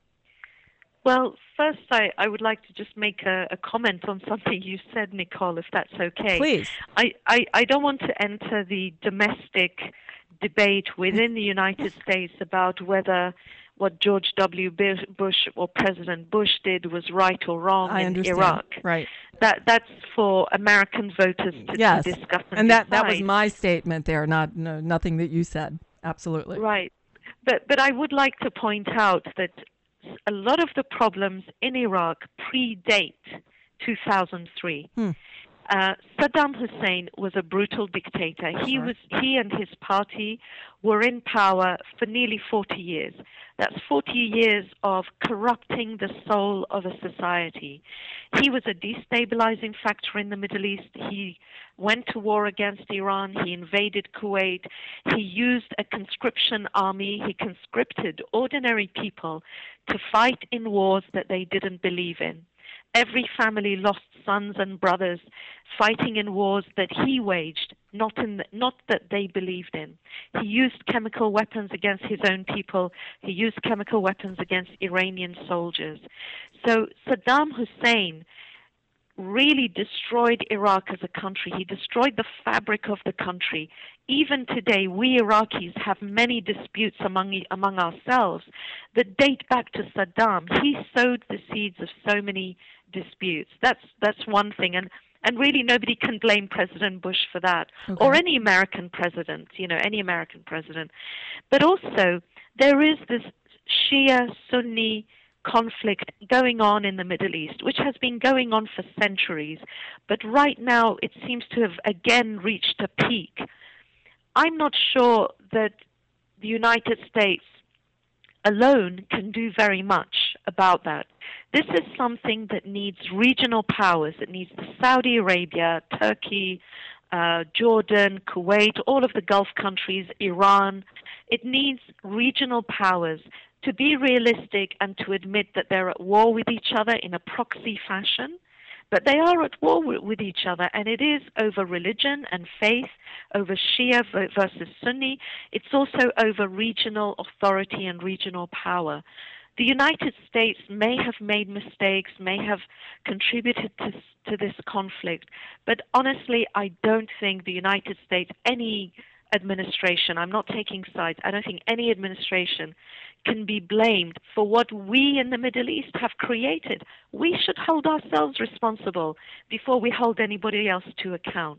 Well, first, I, I would like to just make a, a comment on something you said, Nicole, if that's okay. Please. I, I, I don't want to enter the domestic debate within the United States about whether what George W. Bush or President Bush did was right or wrong I in understand. Iraq. Right. That that's for American voters to, yes. to discuss and, and that, decide. that was my statement there, not no, nothing that you said. Absolutely. Right. But but I would like to point out that a lot of the problems in Iraq predate two thousand three. Hmm. Uh, Saddam Hussein was a brutal dictator. He was he and his party were in power for nearly forty years. That's forty years of corrupting the soul of a society. He was a destabilizing factor in the Middle East. He went to war against Iran. He invaded Kuwait. He used a conscription army. He conscripted ordinary people to fight in wars that they didn't believe in. Every family lost sons and brothers fighting in wars that he waged, not in the, not that they believed in. He used chemical weapons against his own people. He used chemical weapons against Iranian soldiers. So Saddam Hussein really destroyed Iraq as a country. He destroyed the fabric of the country. Even today, we Iraqis have many disputes among among ourselves that date back to Saddam. He sowed the seeds of so many disputes. That's that's one thing, and and really nobody can blame President Bush for that, Okay. or any American president. You know, any American president. But also, there is this Shia-Sunni conflict going on in the Middle East, which has been going on for centuries, but right now it seems to have again reached a peak. I'm not sure that the United States alone can do very much about that. This is something that needs regional powers. It needs Saudi Arabia, Turkey, uh, Jordan, Kuwait, all of the Gulf countries, Iran. It needs regional powers to be realistic and to admit that they're at war with each other in a proxy fashion. But they are at war with each other, and it is over religion and faith, over Shia versus Sunni. It's also over regional authority and regional power. The United States may have made mistakes, may have contributed to, to this conflict, but honestly, I don't think the United States, any administration, I'm not taking sides, I don't think any administration can be blamed for what we in the Middle East have created. We should hold ourselves responsible before we hold anybody else to account.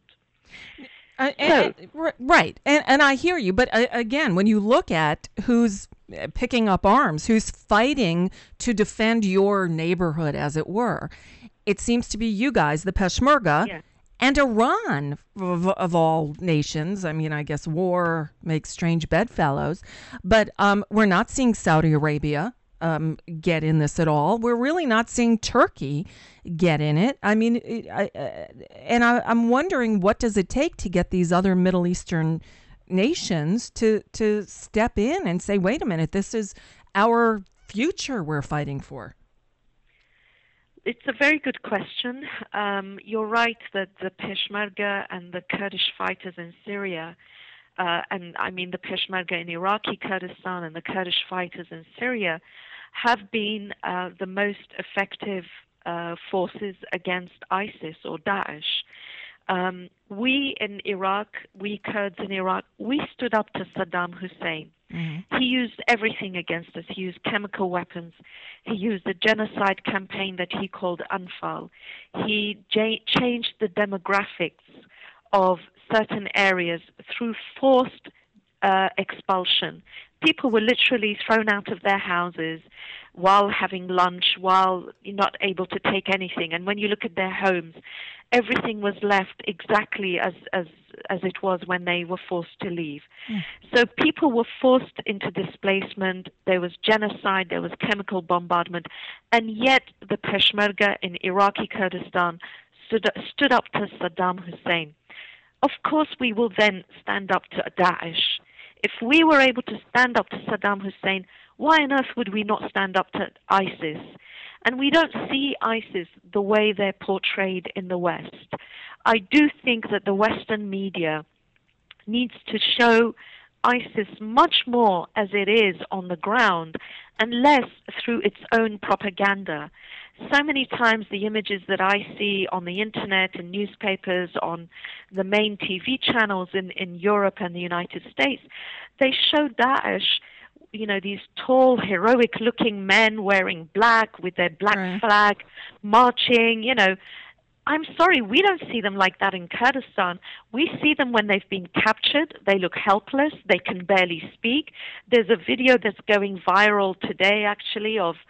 Uh, and, and, right, and and I hear you, but uh, again, when you look at who's picking up arms, who's fighting to defend your neighborhood, as it were, it seems to be you guys, the Peshmerga, yeah. and Iran, of, of all nations. I mean, I guess war makes strange bedfellows, but um, we're not seeing Saudi Arabia um, get in this at all. We're really not seeing Turkey get in it. I mean, it, I, uh, and I, I'm wondering, what does it take to get these other Middle Eastern nations to to step in and say, wait a minute, this is our future we're fighting for? It's a very good question. Um, you're right that the Peshmerga and the Kurdish fighters in Syria, uh, and I mean the Peshmerga in Iraqi Kurdistan and the Kurdish fighters in Syria, have been uh, the most effective uh, forces against ISIS or Daesh. Um, we in Iraq, we Kurds in Iraq, we stood up to Saddam Hussein. Mm-hmm. He used everything against us. He used chemical weapons. He used a genocide campaign that he called Anfal. He j- changed the demographics of certain areas through forced uh, expulsion. People were literally thrown out of their houses while having lunch, while not able to take anything. And when you look at their homes, everything was left exactly as as as it was when they were forced to leave. Mm. So people were forced into displacement. There was genocide. There was chemical bombardment. And yet the Peshmerga in Iraqi Kurdistan stood, stood up to Saddam Hussein. Of course, we will then stand up to Daesh. If we were able to stand up to Saddam Hussein, why on earth would we not stand up to ISIS? And we don't see ISIS the way they're portrayed in the West. I do think that the Western media needs to show ISIS much more as it is on the ground and less through its own propaganda. So many times the images that I see on the internet and newspapers, on the main T V channels in, in Europe and the United States, they show Daesh, you know, these tall, heroic-looking men wearing black with their black right. flag, marching, you know. I'm sorry, we don't see them like that in Kurdistan. We see them when they've been captured. They look helpless. They can barely speak. There's a video that's going viral today, actually, of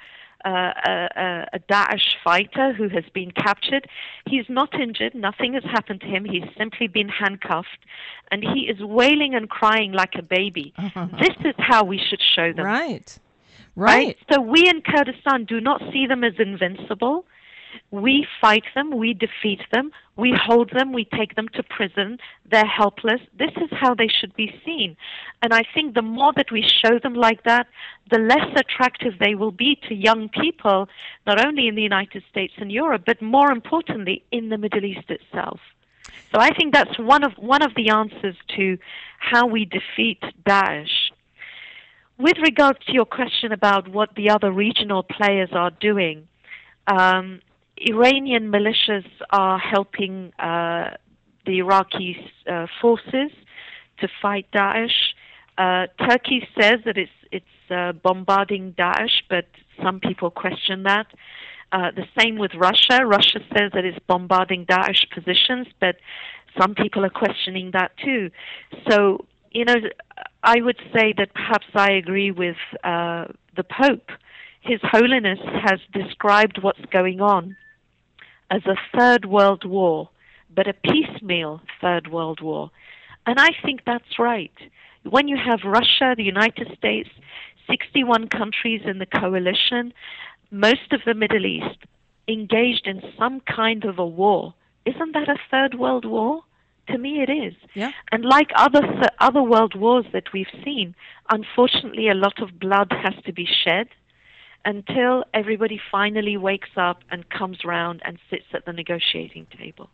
uh, a, a Daesh fighter who has been captured. He's not injured. Nothing has happened to him. He's simply been handcuffed, and he is wailing and crying like a baby. This is how we should show them. Right. Right. Right. So we in Kurdistan do not see them as invincible. We fight them, we defeat them, we hold them, we take them to prison, they're helpless. This is how they should be seen. And I think the more that we show them like that, the less attractive they will be to young people, not only in the United States and Europe, but more importantly, in the Middle East itself. So I think that's one of one of the answers to how we defeat Daesh. With regards to your question about what the other regional players are doing, um, Iranian militias are helping uh, the Iraqi uh, forces to fight Daesh. Uh, Turkey says that it's it's uh, bombarding Daesh, but some people question that. Uh, the same with Russia. Russia says that it's bombarding Daesh positions, but some people are questioning that too. So, you know, I would say that perhaps I agree with uh, the Pope. His Holiness has described what's going on as a third world war, but a piecemeal third world war. And I think that's right. When you have Russia, the United States, sixty-one countries in the coalition, most of the Middle East engaged in some kind of a war, isn't that a third world war? To me, it is. Yeah. And like other th- other world wars that we've seen, unfortunately, a lot of blood has to be shed until everybody finally wakes up and comes round and sits at the negotiating table.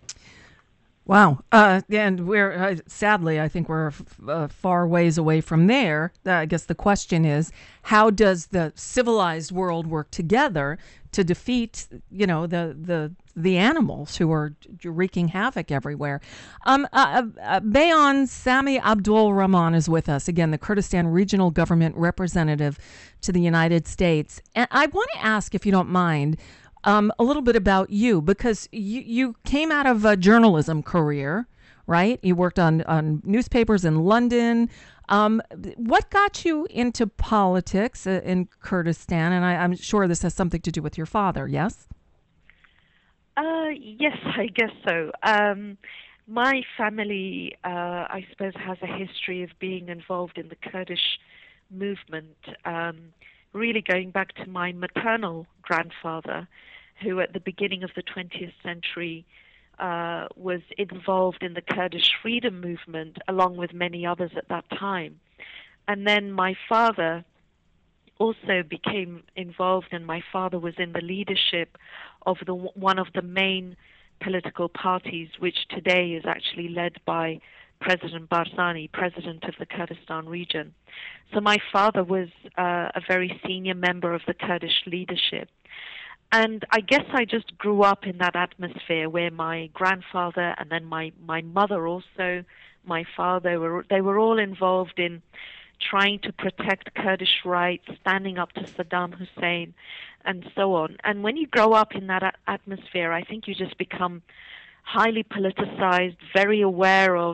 Wow. Uh, and we're, uh, sadly, I think we're f- uh, far ways away from there. Uh, I guess the question is, how does the civilized world work together to defeat, you know, the the, the animals who are wreaking havoc everywhere? Um, uh, uh, Bayan Sami Abdul Rahman is with us, again, the Kurdistan Regional Government Representative to the United States. And I want to ask, if you don't mind, Um, a little bit about you, because you, you came out of a journalism career, right? You worked on, on newspapers in London. Um, what got you into politics uh, in Kurdistan? And I, I'm sure this has something to do with your father, yes? Uh, yes, I guess so. Um, my family, uh, I suppose, has a history of being involved in the Kurdish movement, um, really going back to my maternal grandfather, who at the beginning of the twentieth century uh, was involved in the Kurdish freedom movement, along with many others at that time. And then my father also became involved, and my father was in the leadership of the one of the main political parties, which today is actually led by President Barzani, president of the Kurdistan region. So my father was uh, a very senior member of the Kurdish leadership. And I guess I just grew up in that atmosphere where my grandfather and then my, my mother also, my father, were they were all involved in trying to protect Kurdish rights, standing up to Saddam Hussein, and so on. And when you grow up in that a- atmosphere, I think you just become highly politicized, very aware of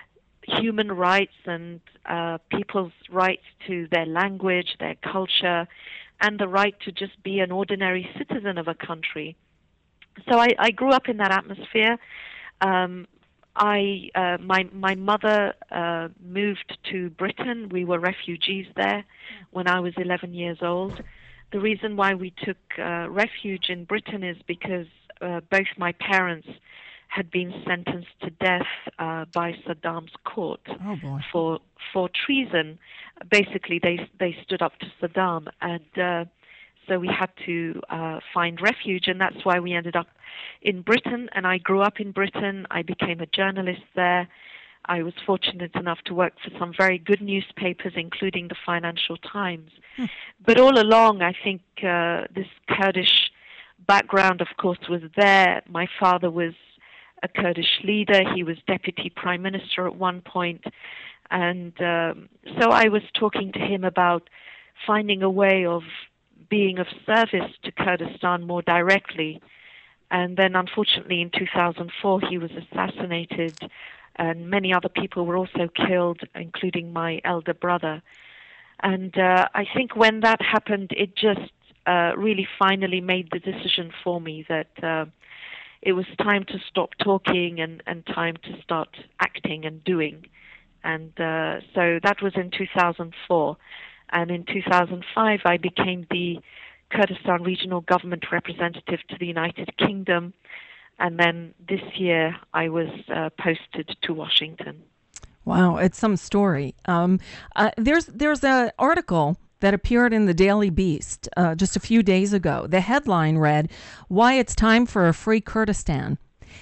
human rights and uh, people's rights to their language, their culture, and the right to just be an ordinary citizen of a country. So I, I grew up in that atmosphere. Um, I, uh, my, my mother uh, moved to Britain. We were refugees there when I was eleven years old. The reason why we took uh, refuge in Britain is because uh, both my parents had been sentenced to death uh, by Saddam's court oh boy. for for treason. Basically, they they stood up to Saddam, and uh, so we had to uh, find refuge, and that's why we ended up in Britain. And I grew up in Britain. I became a journalist there. I was fortunate enough to work for some very good newspapers, including the Financial Times. Hmm. But all along, I think uh, this Kurdish background, of course, was there. My father was a Kurdish leader. He was deputy prime minister at one point. And um, so I was talking to him about finding a way of being of service to Kurdistan more directly. And then, unfortunately, in two thousand four, he was assassinated, and many other people were also killed, including my elder brother. And uh, I think when that happened, it just uh, really finally made the decision for me that uh, it was time to stop talking and, and time to start acting and doing. And uh, so that was in two thousand four. And in two thousand five, I became the Kurdistan Regional Government Representative to the United Kingdom. And then this year, I was uh, posted to Washington. Wow, it's some story. Um, uh, there's there's an article that appeared in the Daily Beast uh, just a few days ago. The headline read, "Why It's Time for a Free Kurdistan."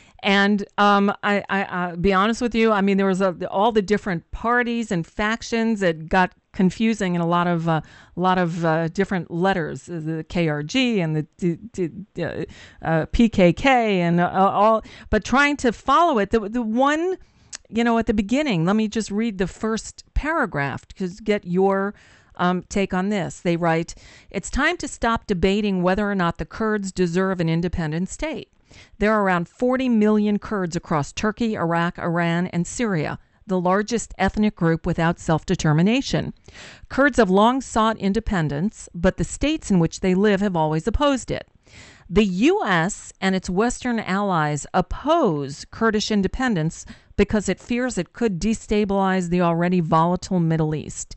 And um, I, I, I'll be honest with you, I mean, there was a, all the different parties and factions. It got confusing in a lot of uh, lot of uh, different letters, the K R G and the d- d- uh, uh, P K K and uh, all. But trying to follow it, the the one, you know, at the beginning. Let me just read the first paragraph to get your Um, take on this. They write, "It's time to stop debating whether or not the Kurds deserve an independent state. There are around forty million Kurds across Turkey, Iraq, Iran, and Syria, the largest ethnic group without self-determination. Kurds have long sought independence, but the states in which they live have always opposed it. The U S and its Western allies oppose Kurdish independence because it fears it could destabilize the already volatile Middle East."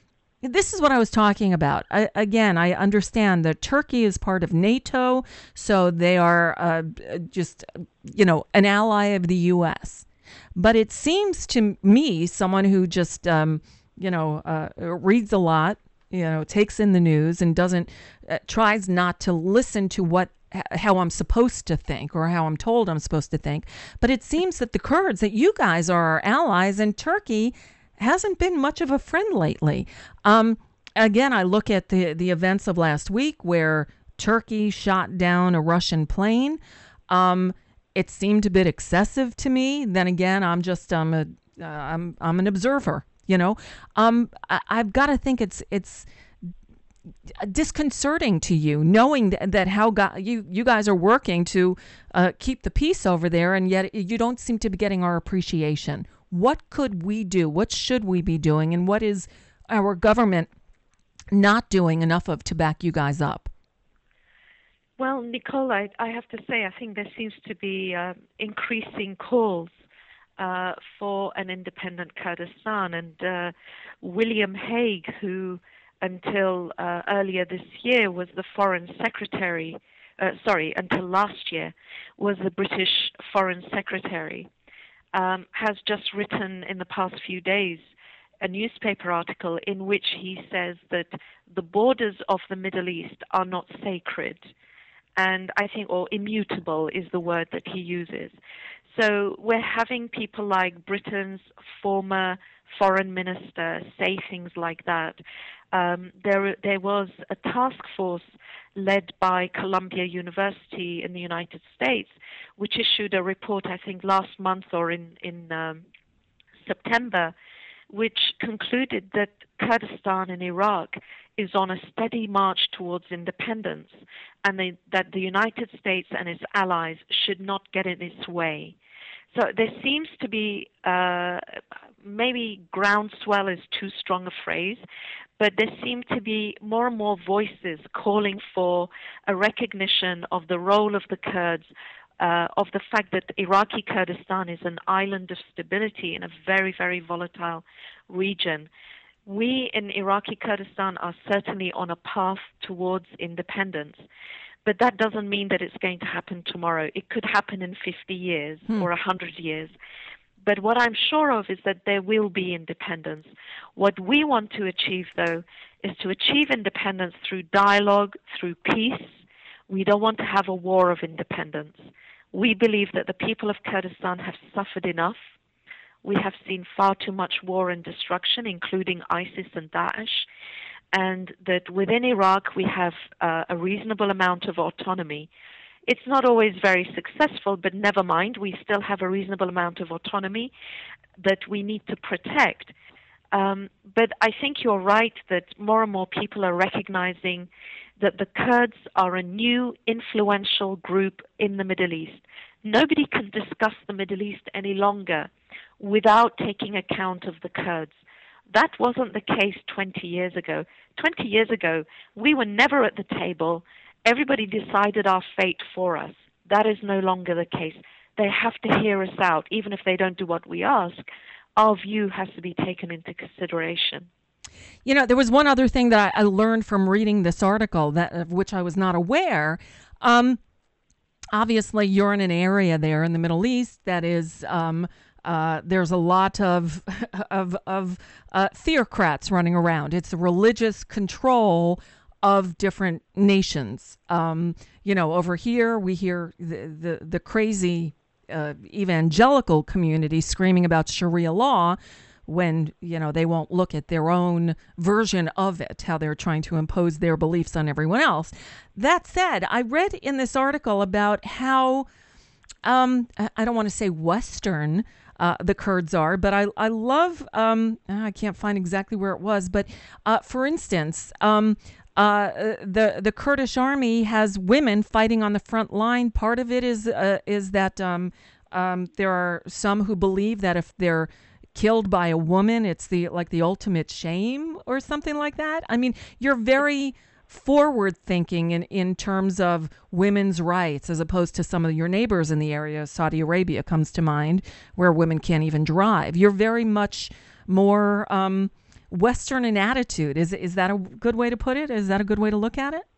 This is what I was talking about. I, again, I understand that Turkey is part of NATO, so they are uh, just, you know, an ally of the U S. But it seems to me, someone who just, um, you know, uh, reads a lot, you know, takes in the news and doesn't, uh, tries not to listen to what, how I'm supposed to think or how I'm told I'm supposed to think. But it seems that the Kurds, that you guys are our allies, and Turkey hasn't been much of a friend lately. Um, again, I look at the, the events of last week where Turkey shot down a Russian plane. Um, it seemed a bit excessive to me. Then again, I'm just I'm a uh, I'm I'm an observer. You know, um, I, I've got to think it's it's disconcerting to you, knowing that, that how go- you you guys are working to uh, keep the peace over there, and yet you don't seem to be getting our appreciation. What could we do? What should we be doing? And what is our government not doing enough of to back you guys up? Well, Nicole, I, I have to say, I think there seems to be uh, increasing calls uh, for an independent Kurdistan. And uh, William Hague, who until uh, earlier this year was the Foreign Secretary, uh, sorry, until last year was the British Foreign Secretary, Um, has just written in the past few days a newspaper article in which he says that the borders of the Middle East are not sacred, and I think, or immutable is the word that he uses. So we're having people like Britain's former foreign minister say things like that. Um, there, there was a task force led by Columbia University in the United States, which issued a report, I think, last month or in, in um, September, which concluded that Kurdistan in Iraq is on a steady march towards independence, and they, that the United States and its allies should not get in its way. So there seems to be, uh, maybe groundswell is too strong a phrase, but there seem to be more and more voices calling for a recognition of the role of the Kurds, uh, of the fact that Iraqi Kurdistan is an island of stability in a very, very volatile region. We in Iraqi Kurdistan are certainly on a path towards independence. But that doesn't mean that it's going to happen tomorrow. It could happen in fifty years hmm. or one hundred years. But what I'm sure of is that there will be independence. What we want to achieve, though, is to achieve independence through dialogue, through peace. We don't want to have a war of independence. We believe that the people of Kurdistan have suffered enough. We have seen far too much war and destruction, including ISIS and Daesh, and that within Iraq we have uh, a reasonable amount of autonomy. It's not always very successful, but never mind, we still have a reasonable amount of autonomy that we need to protect. Um, but I think you're right that more and more people are recognizing that the Kurds are a new influential group in the Middle East. Nobody can discuss the Middle East any longer without taking account of the Kurds. That wasn't the case twenty years ago. twenty years ago, we were never at the table. Everybody decided our fate for us. That is no longer the case. They have to hear us out. Even if they don't do what we ask, our view has to be taken into consideration. You know, there was one other thing that I, I learned from reading this article, that of which I was not aware. Um, obviously, you're in an area there in the Middle East that is, um, uh, there's a lot of of, of uh, theocrats running around. It's a religious control of different nations. Um, you know, over here we hear the the, the crazy uh, evangelical community screaming about Sharia law, when, you know, they won't look at their own version of it, how they're trying to impose their beliefs on everyone else. That said, I read in this article about how, um, I don't want to say Western uh, the Kurds are, but I, I love, um, I can't find exactly where it was, but uh, for instance, um, uh, the the Kurdish army has women fighting on the front line. Part of it is uh, is that um, um, there are some who believe that if they're killed by a woman, it's the like the ultimate shame or something like that. I mean, you're very forward thinking in, in terms of women's rights, as opposed to some of your neighbors in the area. Saudi Arabia comes to mind, where women can't even drive. You're very much more um, Western in attitude. Is is that a good way to put it? Is that a good way to look at it?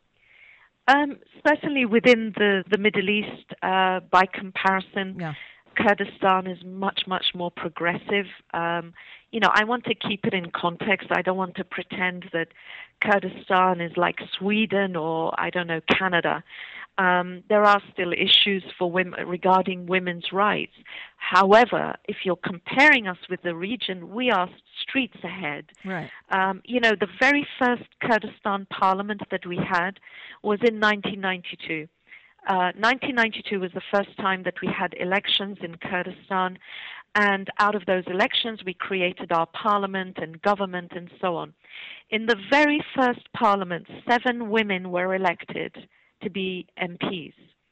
Um, especially within the, the Middle East, uh, by comparison, yeah. Kurdistan is much, much more progressive. Um, you know, I want to keep it in context. I don't want to pretend that Kurdistan is like Sweden or, I don't know, Canada. Um, there are still issues for women regarding women's rights. However, if you're comparing us with the region, we are streets ahead. Right. Um, you know, the very first Kurdistan parliament that we had was in nineteen ninety-two. Uh, nineteen ninety-two was the first time that we had elections in Kurdistan, and out of those elections we created our parliament and government and so on. In the very first parliament, seven women were elected to be M Ps.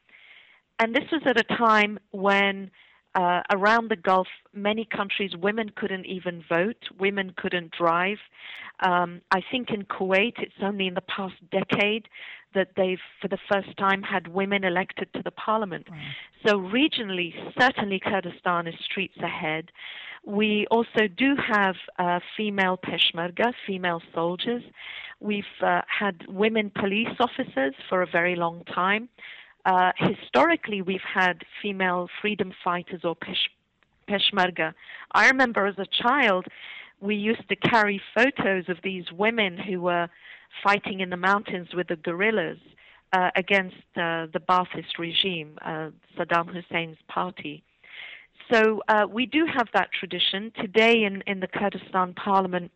And this was at a time when uh, around the Gulf, many countries, women couldn't even vote, women couldn't drive. Um, I think in Kuwait, it's only in the past decade that they've, for the first time, had women elected to the parliament. Wow. So regionally, certainly Kurdistan is streets ahead. We also do have uh, female Peshmerga, female soldiers. We've uh, had women police officers for a very long time. Uh, historically, we've had female freedom fighters or pesh- Peshmerga. I remember as a child, we used to carry photos of these women who were fighting in the mountains with the guerrillas uh, against uh, the Ba'athist regime, uh, Saddam Hussein's party. So uh, we do have that tradition. Today in, in the Kurdistan parliament,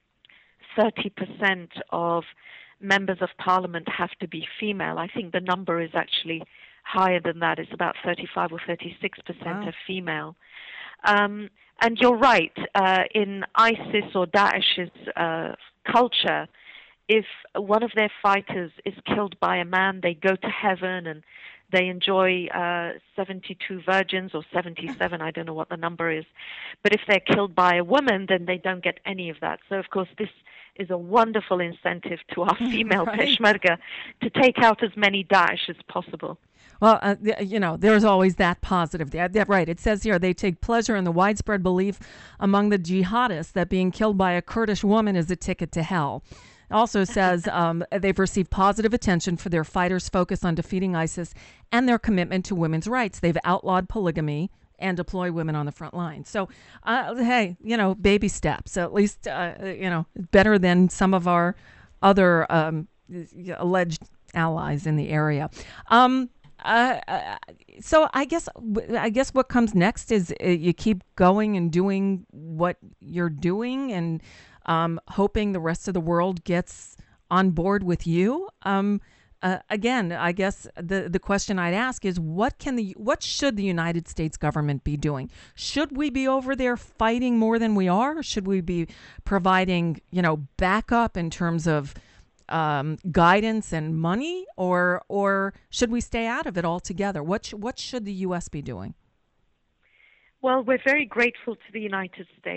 thirty percent of members of parliament have to be female. I think the number is actually higher than that. It's about thirty-five or thirty-six percent wow. are female. Um, and you're right, uh, in ISIS or Daesh's uh, culture, if one of their fighters is killed by a man, they go to heaven and they enjoy uh, seventy-two virgins or seventy-seven, I don't know what the number is. But if they're killed by a woman, then they don't get any of that. So, of course, this is a wonderful incentive to our female right. Peshmerga to take out as many Daesh as possible. Well, uh, you know, there's always that positive. Yeah, right. It says here they take pleasure in the widespread belief among the jihadists that being killed by a Kurdish woman is a ticket to hell. It also says um, they've received positive attention for their fighters' focus on defeating ISIS and their commitment to women's rights. They've outlawed polygamy and deploy women on the front line. So, uh, hey, you know, baby steps. At least, uh, you know, better than some of our other um, alleged allies in the area. Um, uh, uh, so I guess I guess what comes next is uh, you keep going and doing what you're doing and um, hoping the rest of the world gets on board with you. Um, uh, again, I guess the the question I'd ask is what can the what should the United States government be doing? Should we be over there fighting more than we are? Should we be providing, you know, backup in terms of um, guidance and money, or or should we stay out of it altogether? What sh- what should the U S be doing? Well, we're very grateful to the United States.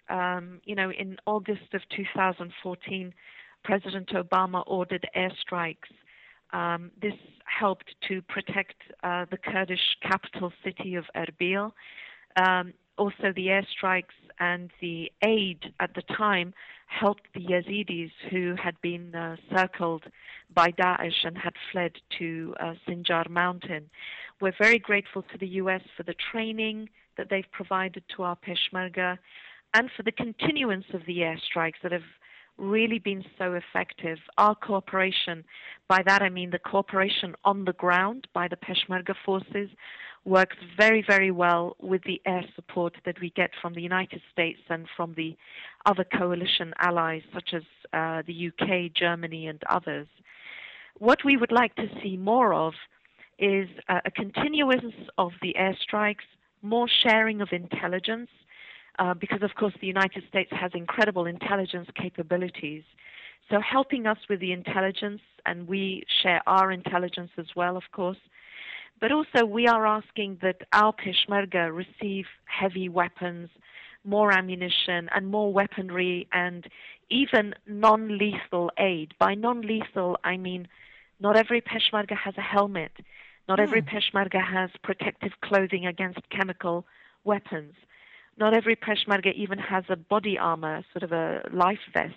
Um, you know, in August of two thousand fourteen, President Obama ordered airstrikes. Um, this helped to protect uh, the Kurdish capital city of Erbil. Um, also, the airstrikes and the aid at the time helped the Yazidis who had been uh, circled by Daesh and had fled to uh, Sinjar Mountain. We're very grateful to the U S for the training that they've provided to our Peshmerga and for the continuance of the airstrikes that have really been so effective. Our cooperation, by that I mean the cooperation on the ground by the Peshmerga forces, works very, very well with the air support that we get from the United States and from the other coalition allies such as uh, the U K, Germany, and others. What we would like to see more of is uh, a continuance of the airstrikes, more sharing of intelligence, uh, because, of course, the United States has incredible intelligence capabilities. So helping us with the intelligence, and we share our intelligence as well, of course. But also we are asking that our Peshmerga receive heavy weapons, more ammunition, and more weaponry, and even non-lethal aid. By non-lethal, I mean not every Peshmerga has a helmet. Not every Peshmerga has protective clothing against chemical weapons. Not every Peshmerga even has a body armor, sort of a life vest.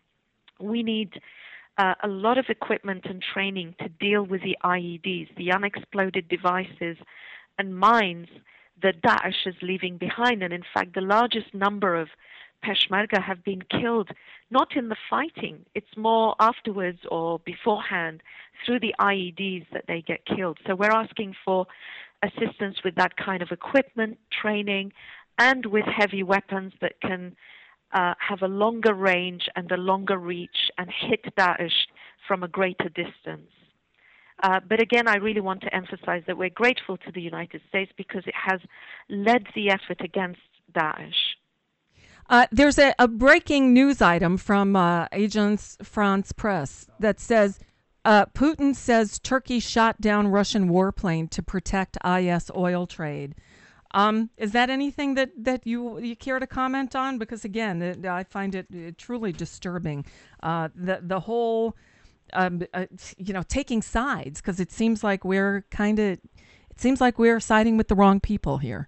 We need uh, a lot of equipment and training to deal with the I E Ds, the unexploded devices and mines that Daesh is leaving behind. And in fact, the largest number of Peshmerga have been killed, not in the fighting. It's more afterwards or beforehand through the I E Ds that they get killed. So we're asking for assistance with that kind of equipment, training, and with heavy weapons that can uh, have a longer range and a longer reach and hit Daesh from a greater distance. Uh, but again, I really want to emphasize that we're grateful to the United States because it has led the effort against Daesh. Uh, there's a, a breaking news item from uh, Agence France Presse that says uh, Putin says Turkey shot down Russian warplane to protect I S oil trade. Um, is that anything that, that you you care to comment on? Because again, it, I find it, it truly disturbing. Uh, the the whole, um, uh, you know, taking sides, because it seems like we're kind of, it seems like we're siding with the wrong people here.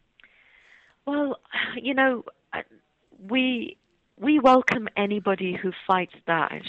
Well, you know, we we welcome anybody who fights Daesh.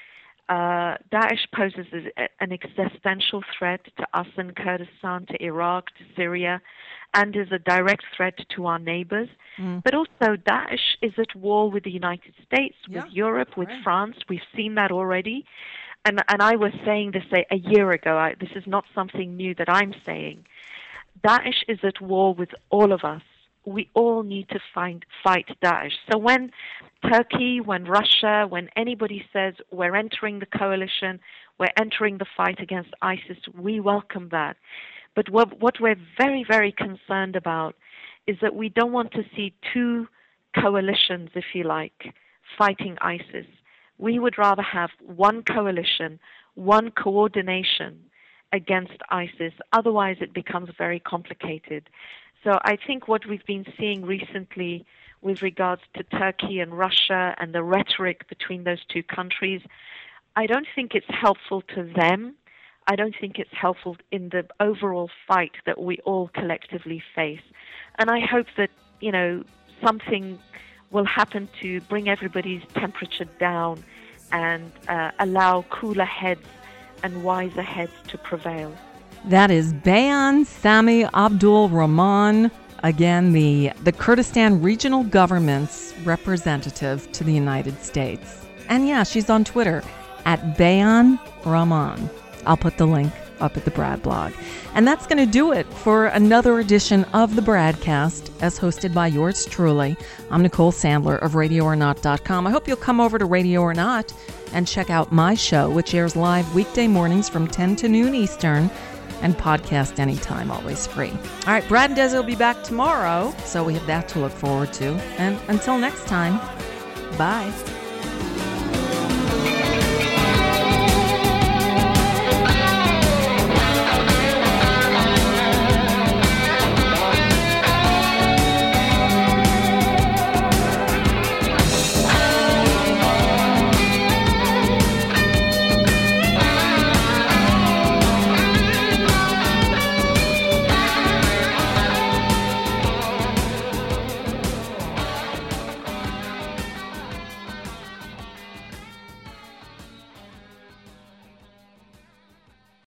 Uh, Daesh poses an existential threat to us in Kurdistan, to Iraq, to Syria, and is a direct threat to our neighbors. Mm. But also Daesh is at war with the United States, with yeah, Europe, with right. France. We've seen that already. And, and I was saying this a, a year ago. I, this is not something new that I'm saying. Daesh is at war with all of us. We all need to find, fight Daesh. So when Turkey, when Russia, when anybody says we're entering the coalition, we're entering the fight against ISIS, we welcome that. But what, what we're very, very concerned about is that we don't want to see two coalitions, if you like, fighting ISIS. We would rather have one coalition, one coordination against ISIS. Otherwise, it becomes very complicated. So I think what we've been seeing recently with regards to Turkey and Russia and the rhetoric between those two countries, I don't think it's helpful to them. I don't think it's helpful in the overall fight that we all collectively face. And I hope that, you know, something will happen to bring everybody's temperature down and uh, allow cooler heads and wiser heads to prevail. That is Bayan Sami Abdul Rahman, again, the, the Kurdistan Regional Government's representative to the United States. And yeah, she's on Twitter at Bayan Rahman. I'll put the link up at the Brad blog. And that's going to do it for another edition of the Bradcast, as hosted by yours truly. I'm Nicole Sandler of radio or not dot com. I hope you'll come over to Radio or Not and check out my show, which airs live weekday mornings from ten to noon Eastern, and podcast anytime, always free. All right, Brad and Des will be back tomorrow, so we have that to look forward to. And until next time, bye.